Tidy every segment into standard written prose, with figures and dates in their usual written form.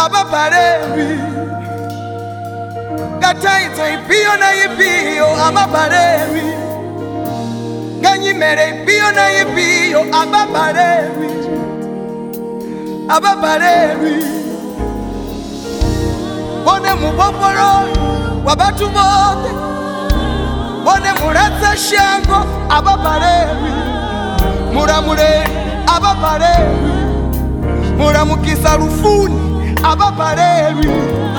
ababarewi gataito ipio na ipio ababarewi ganyimere ipio na ipio ababarewi bone muboporo wabatu bote bone muratsa shango ababarewi muramure ababarewi muramukisa rufuni ababarewi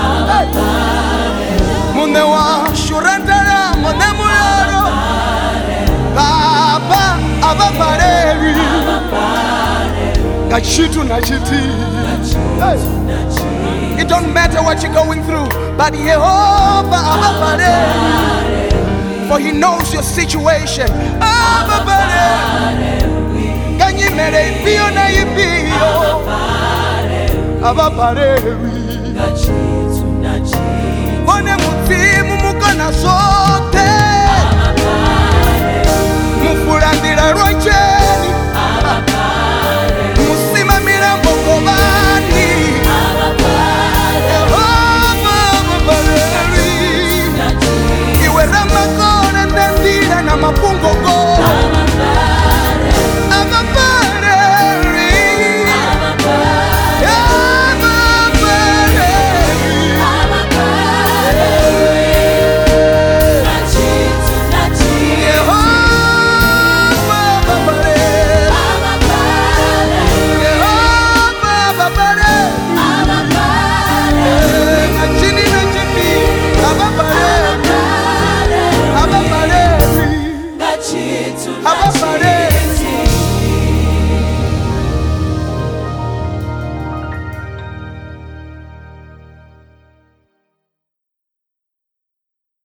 mune wa shurandara mune muraro baba ababarewi gachitu na chiti. It don't matter what you're going through, but Jehovah ababarewi, for he knows your situation. Ababarewi ganyimere ipio na ipio ababarewi bone mutimu mukona sote